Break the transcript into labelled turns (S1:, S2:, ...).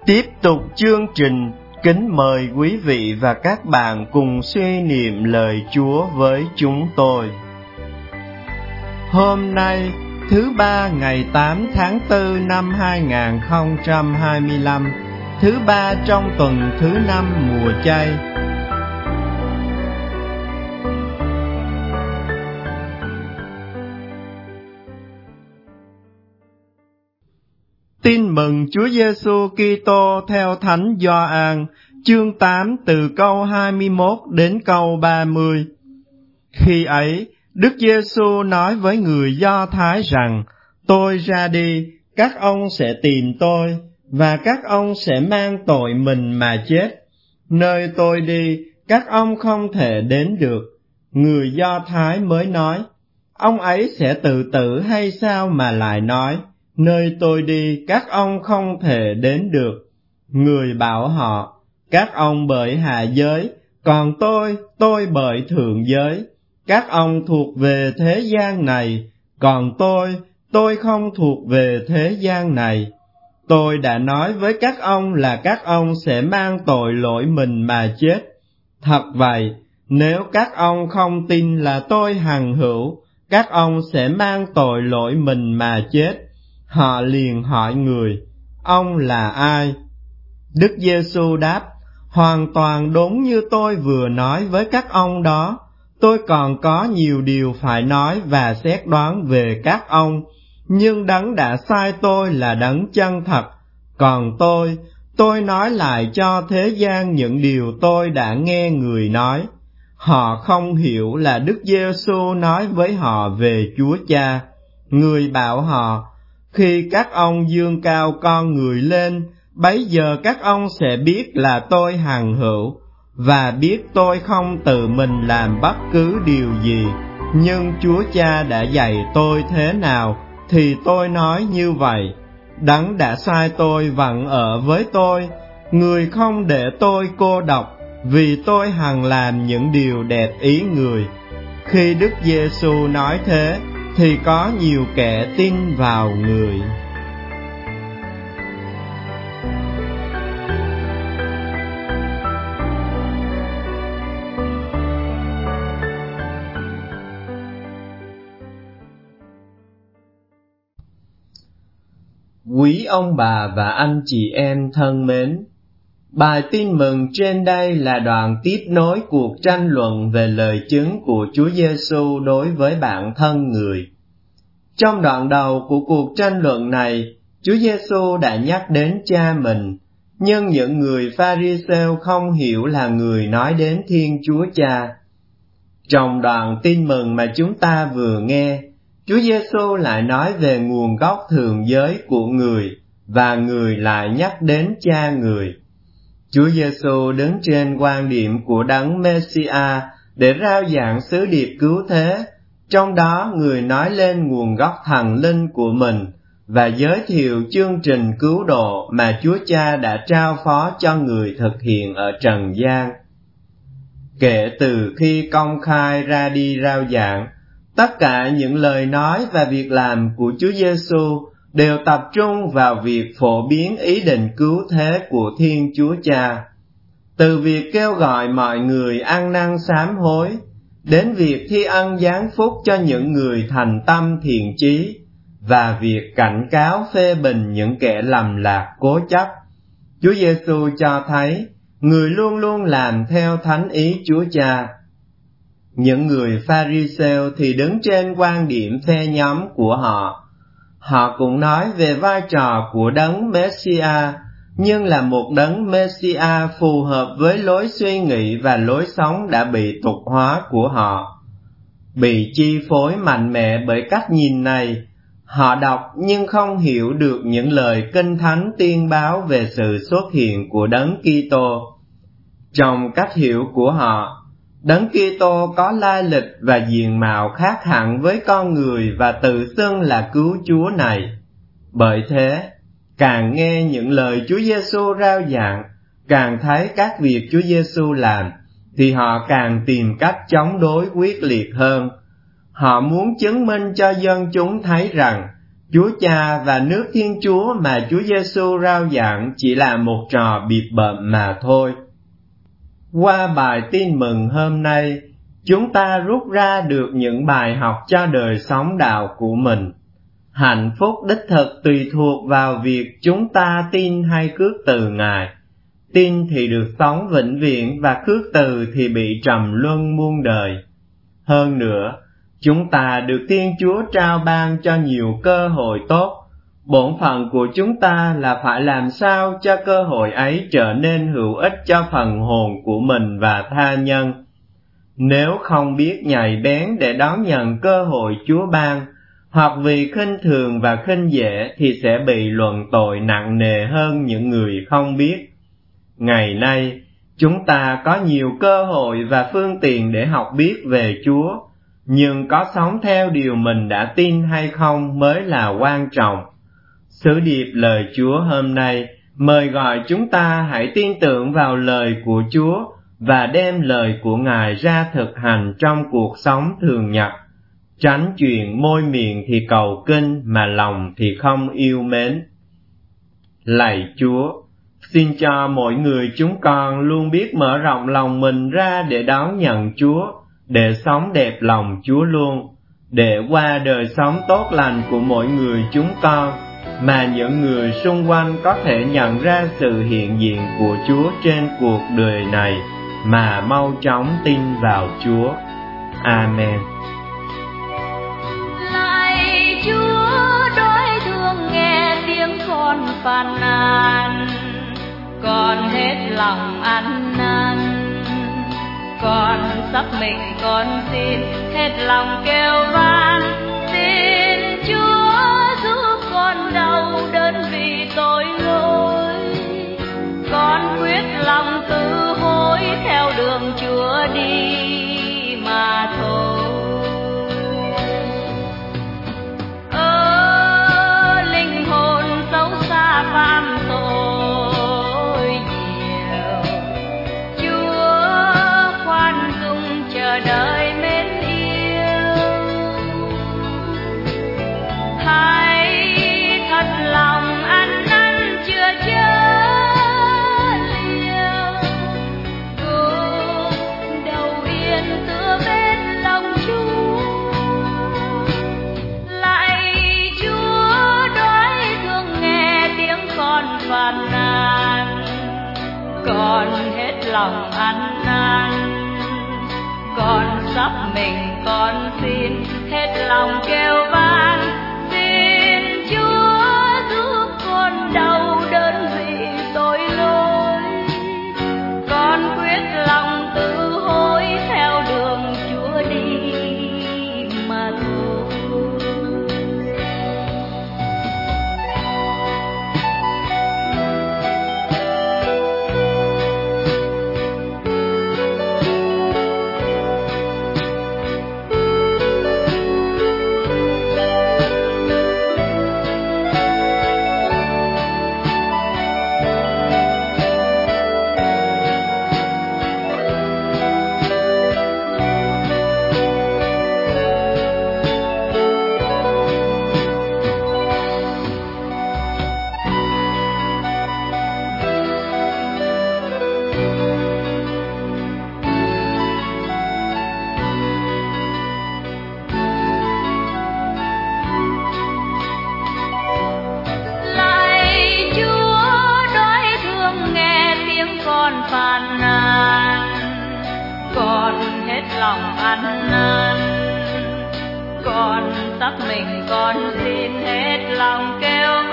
S1: Tiếp tục chương trình, kính mời quý vị và các bạn cùng suy niệm lời Chúa với chúng tôi. Hôm nay, thứ ba ngày 8 tháng 4 năm 2025, thứ ba trong tuần thứ 5 mùa chay. Tin mừng Chúa Giêsu Kitô theo Thánh Gioan, chương 8 từ câu 21 đến câu 30. Khi ấy, Đức Giêsu nói với người Do Thái rằng: Tôi ra đi, các ông sẽ tìm tôi, và các ông sẽ mang tội mình mà chết. Nơi tôi đi, các ông không thể đến được. Người Do Thái mới nói: Ông ấy sẽ tự tử hay sao mà lại nói: Nơi tôi đi, các ông không thể đến được. Người bảo họ: Các ông bởi hạ giới, còn tôi bởi thượng giới. Các ông thuộc về thế gian này, còn tôi không thuộc về thế gian này. Tôi đã nói với các ông là các ông sẽ mang tội lỗi mình mà chết. Thật vậy, nếu các ông không tin là tôi hằng hữu, các ông sẽ mang tội lỗi mình mà chết. Họ liền hỏi người: Ông là ai? Đức Giêsu đáp: Hoàn toàn đúng như tôi vừa nói với các ông đó. Tôi còn có nhiều điều phải nói và xét đoán về các ông, nhưng Đấng đã sai tôi là Đấng chân thật. Còn tôi nói lại cho thế gian những điều tôi đã nghe người nói. Họ không hiểu là Đức Giêsu nói với họ về Chúa Cha. Người bảo họ: Khi các ông dương cao con người lên, bấy giờ các ông sẽ biết là tôi hằng hữu, và biết tôi không tự mình làm bất cứ điều gì, nhưng Chúa Cha đã dạy tôi thế nào, thì tôi nói như vậy. Đấng đã sai tôi vẫn ở với tôi, người không để tôi cô độc, vì tôi hằng làm những điều đẹp ý người. Khi Đức Giêsu nói thế, thì có nhiều kẻ tin vào người. Quý ông bà và anh chị em thân mến, bài tin mừng trên đây là đoạn tiếp nối cuộc tranh luận về lời chứng của Chúa Giêsu đối với bản thân người. Trong đoạn đầu của cuộc tranh luận này, Chúa Giêsu đã nhắc đến Cha mình, nhưng những người Pha-ri-sêu không hiểu là người nói đến Thiên Chúa Cha. Trong đoạn tin mừng mà chúng ta vừa nghe, Chúa Giêsu lại nói về nguồn gốc thượng giới của người, và người lại nhắc đến Cha người. Chúa Giêsu đứng trên quan điểm của Đấng Mê-si-a để rao giảng sứ điệp cứu thế, trong đó người nói lên nguồn gốc thần linh của mình và giới thiệu chương trình cứu độ mà Chúa Cha đã trao phó cho người thực hiện ở trần gian. Kể từ khi công khai ra đi rao giảng, tất cả những lời nói và việc làm của Chúa Giêsu đều tập trung vào việc phổ biến ý định cứu thế của Thiên Chúa Cha. Từ việc kêu gọi mọi người ăn năn sám hối, đến việc thi ân giáng phúc cho những người thành tâm thiện chí, và việc cảnh cáo phê bình những kẻ lầm lạc cố chấp, Chúa Giêsu cho thấy người luôn luôn làm theo thánh ý Chúa Cha. Những người Pha-ri-sêu thì đứng trên quan điểm phe nhóm của họ. Họ cũng nói về vai trò của Đấng Mê-si-a, nhưng là một Đấng Mê-si-a phù hợp với lối suy nghĩ và lối sống đã bị tục hóa của họ. Bị chi phối mạnh mẽ bởi cách nhìn này, họ đọc nhưng không hiểu được những lời Kinh Thánh tiên báo về sự xuất hiện của Đấng Kitô. Trong cách hiểu của họ, Đấng Kitô có lai lịch và diện mạo khác hẳn với con người và tự xưng là cứu Chúa này. Bởi thế, càng nghe những lời Chúa Giêsu rao giảng, càng thấy các việc Chúa Giêsu làm, thì họ càng tìm cách chống đối quyết liệt hơn. Họ muốn chứng minh cho dân chúng thấy rằng Chúa Cha và nước Thiên Chúa mà Chúa Giêsu rao giảng chỉ là một trò bịp bợm mà thôi. Qua bài tin mừng hôm nay, chúng ta rút ra được những bài học cho đời sống đạo của mình. Hạnh phúc đích thực tùy thuộc vào việc chúng ta tin hay khước từ Ngài. Tin thì được sống vĩnh viễn và khước từ thì bị trầm luân muôn đời. Hơn nữa, chúng ta được Thiên Chúa trao ban cho nhiều cơ hội tốt. Bổn phận của chúng ta là phải làm sao cho cơ hội ấy trở nên hữu ích cho phần hồn của mình và tha nhân. Nếu không biết nhạy bén để đón nhận cơ hội Chúa ban, hoặc vì khinh thường và khinh dễ thì sẽ bị luận tội nặng nề hơn những người không biết. Ngày nay, chúng ta có nhiều cơ hội và phương tiện để học biết về Chúa, nhưng có sống theo điều mình đã tin hay không mới là quan trọng. Sứ điệp lời Chúa hôm nay mời gọi chúng ta hãy tin tưởng vào lời của Chúa và đem lời của Ngài ra thực hành trong cuộc sống thường nhật. Tránh chuyện môi miệng thì cầu kinh mà lòng thì không yêu mến. Lạy Chúa, xin cho mỗi người chúng con luôn biết mở rộng lòng mình ra để đón nhận Chúa, để sống đẹp lòng Chúa luôn, để qua đời sống tốt lành của mỗi người chúng con, mà những người xung quanh có thể nhận ra sự hiện diện của Chúa trên cuộc đời này, mà mau chóng tin vào Chúa. Amen.
S2: Lạy Chúa, đói thương nghe tiếng con phàn nàn, con hết lòng ăn năn, con sắp mình con xin hết lòng kêu van, xin Chúa giúp con đau đớn vì tội lỗi, con quyết lòng tự hối theo đường Chúa đi mà thôi. Linh hồn xấu xa phạm tội nhiều, Chúa khoan dung chờ đợi mến yêu. Hãy thật lòng ăn năn chữa chớ liều, cùng đầu yên tựa bên lòng Chúa. Lạy Chúa, đói thương nghe tiếng con phàn nàn, con hết lòng ăn năn, con sắp mình con xin hết lòng kêu van, xin Chúa giúp con đau đớn vì tội lỗi, con quyết lòng tự hối theo đường Chúa đi mà thôi. Phàn nàn, con hết lòng ăn năn, con sắp mình con xin hết lòng kêu